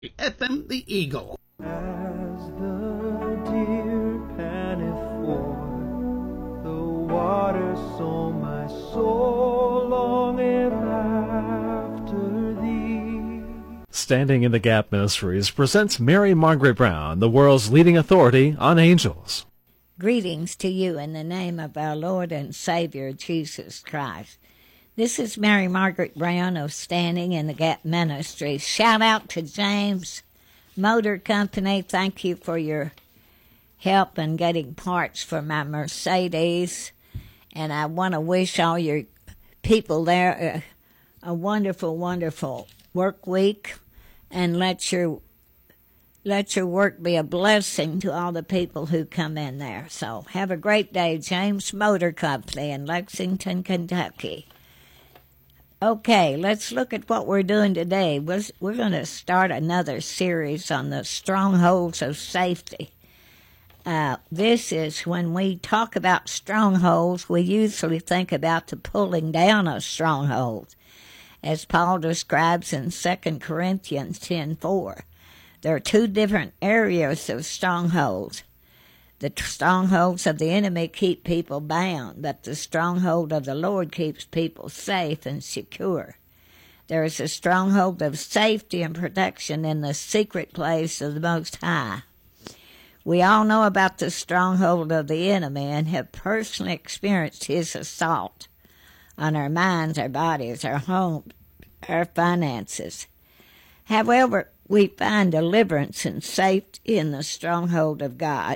FM The Eagle. As the deer panteth for the water, so my soul longeth after thee. Standing in the Gap Ministries presents Mary Margaret Brown, the world's leading authority on angels. Greetings to you in the name of our Lord and Savior, Jesus Christ. This is Mary Margaret Brown of Standing in the Gap Ministries. Shout out to James Motor Company. Thank you for your help in getting parts for my Mercedes. And I want to wish all your people there a wonderful, wonderful work week. And let your work be a blessing to all the people who come in there. So have a great day, James Motor Company in Lexington, Kentucky. Okay, let's look at what we're doing today. We're going to start another series on the strongholds of safety. This is when we talk about strongholds, we usually think about the pulling down of strongholds, as Paul describes in 2 Corinthians 10:4. There are two different areas of strongholds. The strongholds of the enemy keep people bound, but the stronghold of the Lord keeps people safe and secure. There is a stronghold of safety and protection in the secret place of the Most High. We all know about the stronghold of the enemy and have personally experienced his assault on our minds, our bodies, our homes, our finances. However, we find deliverance and safety in the stronghold of God.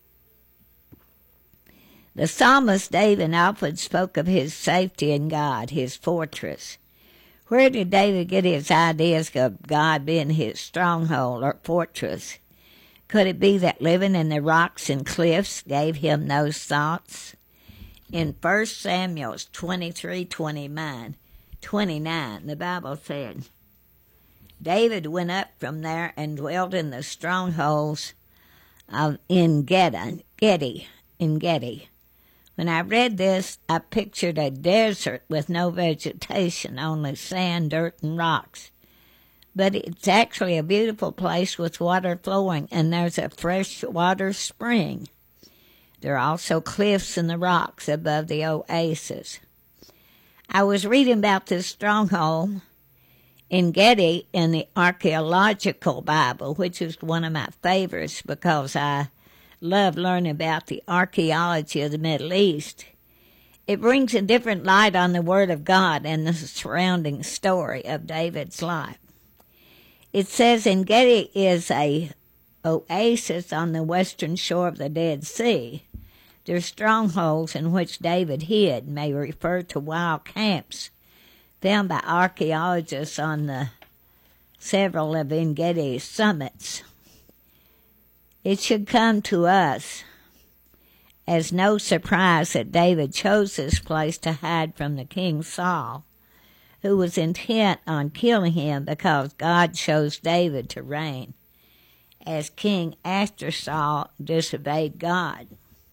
The psalmist David often spoke of his safety in God, his fortress. Where did David get his ideas of God being his stronghold or fortress? Could it be that living in the rocks and cliffs gave him those thoughts? In 1 Samuel 23:29, the Bible said, David went up from there and dwelt in the strongholds of En-Gedi. When I read this, I pictured a desert with no vegetation, only sand, dirt, and rocks. But it's actually a beautiful place with water flowing, and there's a fresh water spring. There are also cliffs in the rocks above the oasis. I was reading about this stronghold En-Gedi in the Archaeological Bible, which is one of my favorites because I love learning about the archaeology of the Middle East. It brings a different light on the Word of God and the surrounding story of David's life. It says En-Gedi is a oasis on the western shore of the Dead Sea. Their strongholds in which David hid may refer to wild camps found by archaeologists on the several of En-Gedi's summits. It should come to us as no surprise that David chose this place to hide from the king Saul, who was intent on killing him because God chose David to reign as king after Saul disobeyed God.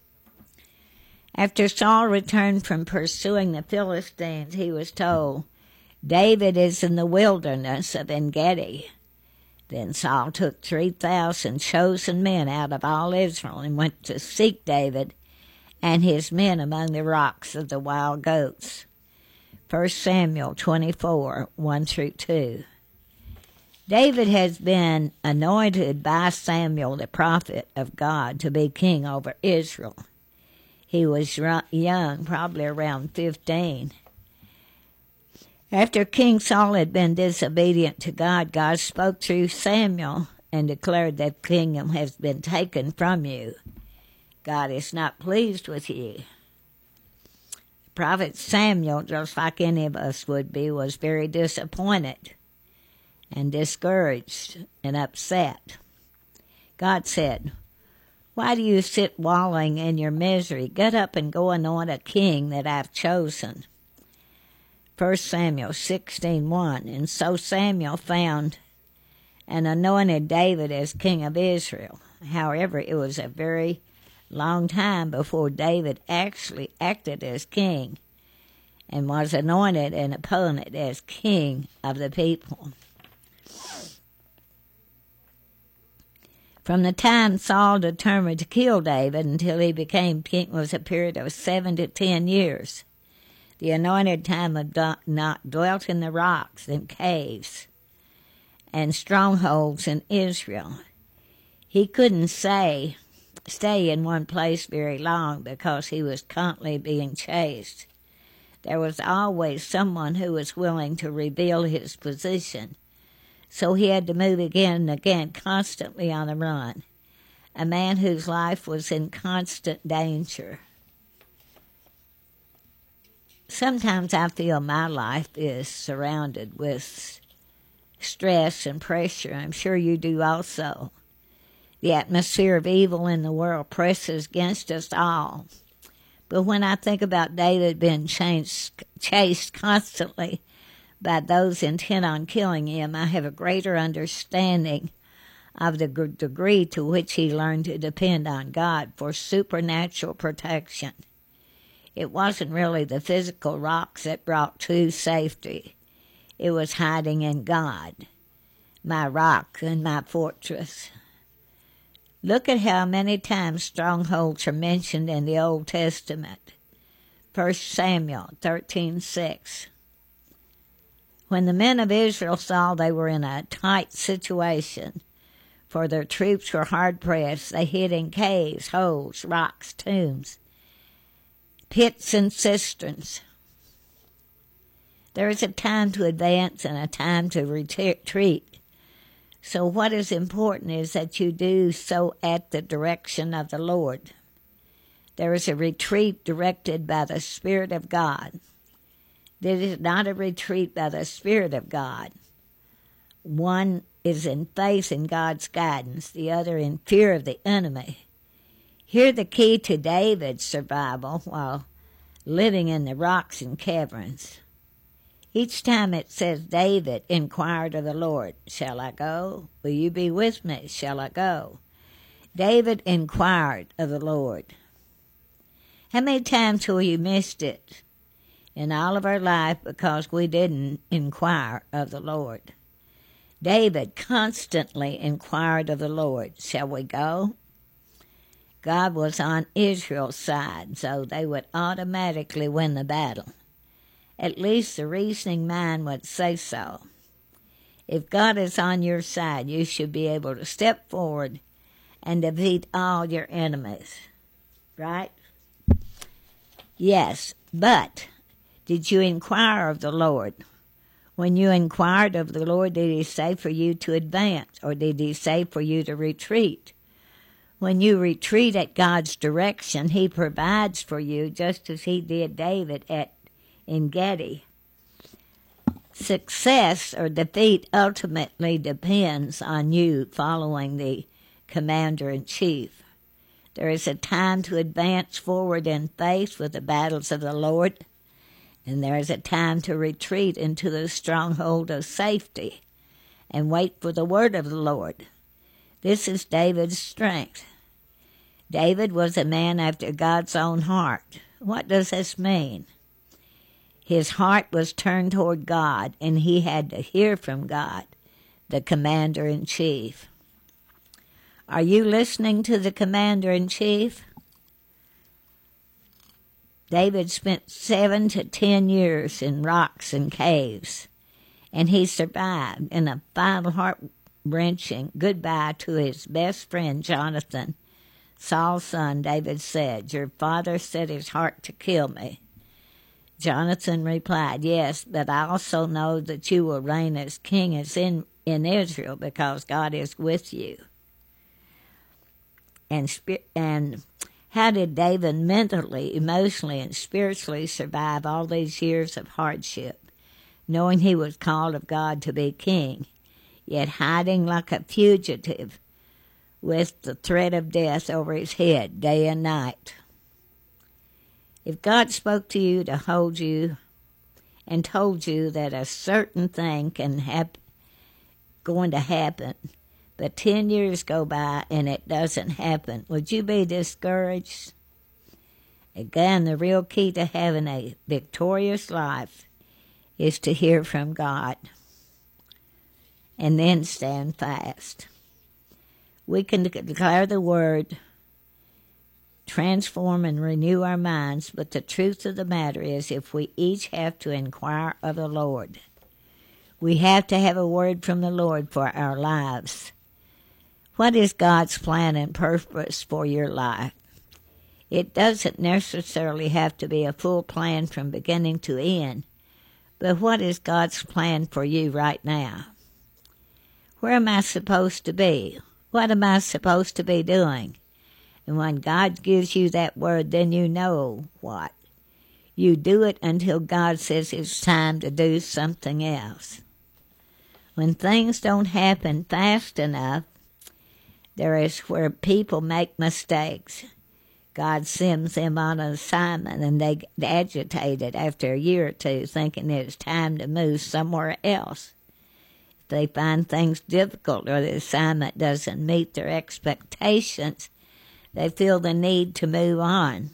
After Saul returned from pursuing the Philistines, he was told, David is in the wilderness of En-Gedi. Then Saul took 3,000 chosen men out of all Israel and went to seek David and his men among the rocks of the wild goats. 1 Samuel 24:1-2. David has been anointed by Samuel, the prophet of God, to be king over Israel. He was young, probably around 15. After King Saul had been disobedient to God, God spoke through Samuel and declared that the kingdom has been taken from you. God is not pleased with you. Prophet Samuel, just like any of us would be, was very disappointed and discouraged and upset. God said, why do you sit wallowing in your misery? Get up and go anoint a king that I've chosen. 1 Samuel 16:1. And so Samuel found and anointed David as king of Israel. However, it was a very long time before David actually acted as king and was anointed and appointed as king of the people. From the time Saul determined to kill David until he became king was a period of 7 to 10 years. The anointed time of not dwelt in the rocks and caves and strongholds in Israel. He couldn't stay in one place very long because he was constantly being chased. There was always someone who was willing to reveal his position, so he had to move again and again, constantly on the run, a man whose life was in constant danger. Sometimes I feel my life is surrounded with stress and pressure. I'm sure you do also. The atmosphere of evil in the world presses against us all. But when I think about David being chased constantly by those intent on killing him, I have a greater understanding of the degree to which he learned to depend on God for supernatural protection. It wasn't really the physical rocks that brought true safety. It was hiding in God, my rock and my fortress. Look at how many times strongholds are mentioned in the Old Testament. 1 Samuel 13:6. When the men of Israel saw they were in a tight situation, for their troops were hard-pressed, they hid in caves, holes, rocks, tombs, pits, and cisterns. There is a time to advance and a time to retreat. So what is important is that you do so at the direction of the Lord. There is a retreat directed by the Spirit of God. This is not a retreat by the Spirit of God. One is in faith in God's guidance, the other in fear of the enemy. Here the key to David's survival while living in the rocks and caverns. Each time it says David inquired of the Lord, "Shall I go? Will you be with me? Shall I go?" David inquired of the Lord. How many times have you missed it in all of our life because we didn't inquire of the Lord? David constantly inquired of the Lord, "Shall we go?" God was on Israel's side, so they would automatically win the battle. At least the reasoning mind would say so. If God is on your side, you should be able to step forward and defeat all your enemies. Right? Yes, but did you inquire of the Lord? When you inquired of the Lord, did he say for you to advance, or did he say for you to retreat? When you retreat at God's direction, he provides for you just as he did David at En-gedi. Success or defeat ultimately depends on you following the commander-in-chief. There is a time to advance forward in faith with the battles of the Lord, and there is a time to retreat into the stronghold of safety and wait for the word of the Lord. This is David's strength. David was a man after God's own heart. What does this mean? His heart was turned toward God, and he had to hear from God, the commander-in-chief. Are you listening to the commander-in-chief? David spent 7 to 10 years in rocks and caves, and he survived. In a final heart-wrenching goodbye to his best friend Jonathan, Saul's son, David said, "Your father set his heart to kill me." Jonathan replied, "Yes, but I also know that you will reign as king in Israel because God is with you." And how did David mentally, emotionally, and spiritually survive all these years of hardship, knowing he was called of God to be king, yet hiding like a fugitive with the threat of death over his head day and night? If God spoke to you to hold you and told you that a certain thing going to happen, but 10 years go by and it doesn't happen, would you be discouraged? Again, the real key to having a victorious life is to hear from God and then stand fast. We can declare the word, transform and renew our minds, but the truth of the matter is if we each have to inquire of the Lord, we have to have a word from the Lord for our lives. What is God's plan and purpose for your life? It doesn't necessarily have to be a full plan from beginning to end, but what is God's plan for you right now? Where am I supposed to be? What am I supposed to be doing? And when God gives you that word, then you know what. You do it until God says it's time to do something else. When things don't happen fast enough, there is where people make mistakes. God sends them on an assignment and they get agitated after a year or two, thinking it's time to move somewhere else. If they find things difficult or the assignment doesn't meet their expectations, they feel the need to move on.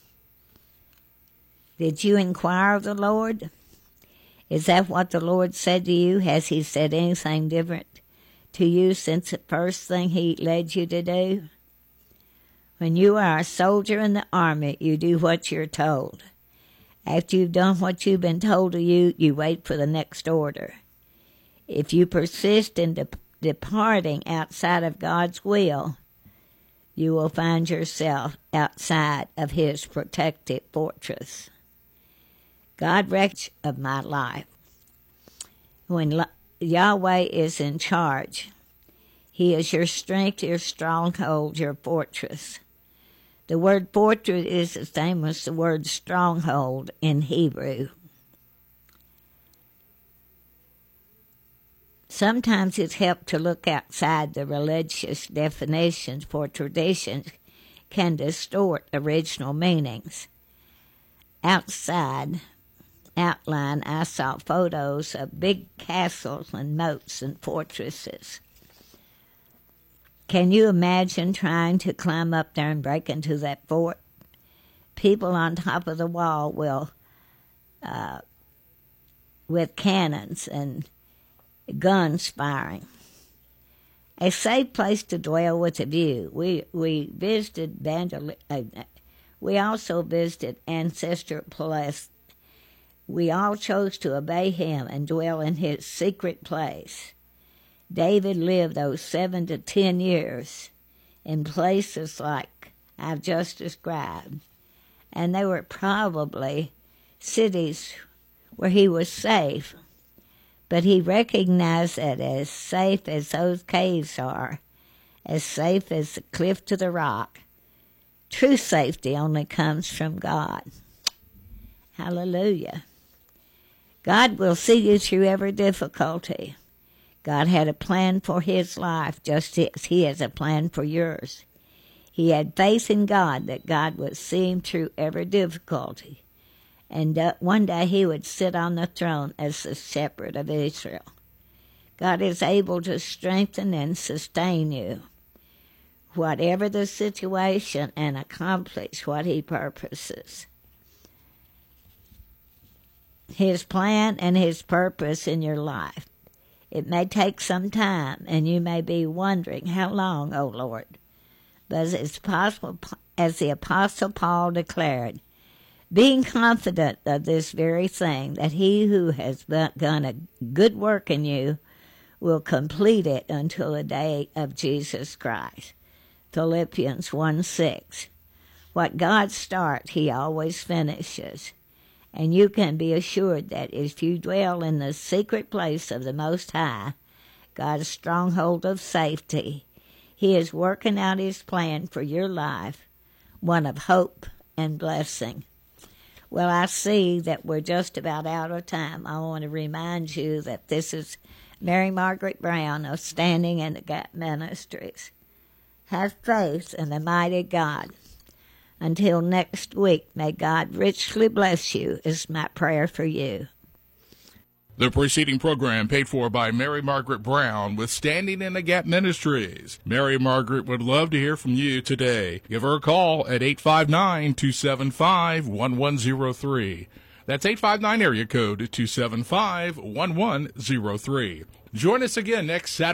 Did you inquire of the Lord? Is that what the Lord said to you? Has He said anything different to you since the first thing He led you to do? When you are a soldier in the army, you do what you're told. After you've done what you've been told to you, you wait for the next order. If you persist in departing outside of God's will, you will find yourself outside of His protective fortress. God records of my life. When Yahweh is in charge, He is your strength, your stronghold, your fortress. The word fortress is the same as the word stronghold in Hebrew. Sometimes it's helped to look outside the religious definitions, for traditions can distort original meanings. Outside outline, I saw photos of big castles and moats and fortresses. Can you imagine trying to climb up there and break into that fort? People on top of the wall will, with cannons and guns firing. A safe place to dwell with a view. We visited we also visited Ancestor Palace. We all chose to obey Him and dwell in His secret place. David lived those 7 to 10 years in places like I've just described, and they were probably cities where he was safe. But he recognized that as safe as those caves are, as safe as the cliff to the rock, true safety only comes from God. Hallelujah. God will see you through every difficulty. God had a plan for his life just as He has a plan for yours. He had faith in God that God would see him through every difficulty. And one day He would sit on the throne as the shepherd of Israel. God is able to strengthen and sustain you, whatever the situation, and accomplish what He purposes. His plan and His purpose in your life. It may take some time, and you may be wondering, how long, O Lord? But it's possible, as the Apostle Paul declared, being confident of this very thing, that He who has begun a good work in you will complete it until the day of Jesus Christ. Philippians 1:6. What God starts, He always finishes. And you can be assured that if you dwell in the secret place of the Most High, God's stronghold of safety, He is working out His plan for your life, one of hope and blessing. Well, I see that we're just about out of time. I want to remind you that this is Mary Margaret Brown of Standing in the Gap Ministries. Have faith in the mighty God. Until next week, may God richly bless you, is my prayer for you. The preceding program paid for by Mary Margaret Brown with Standing in the Gap Ministries. Mary Margaret would love to hear from you today. Give her a call at 859-275-1103. That's 859 area code 275-1103. Join us again next Saturday.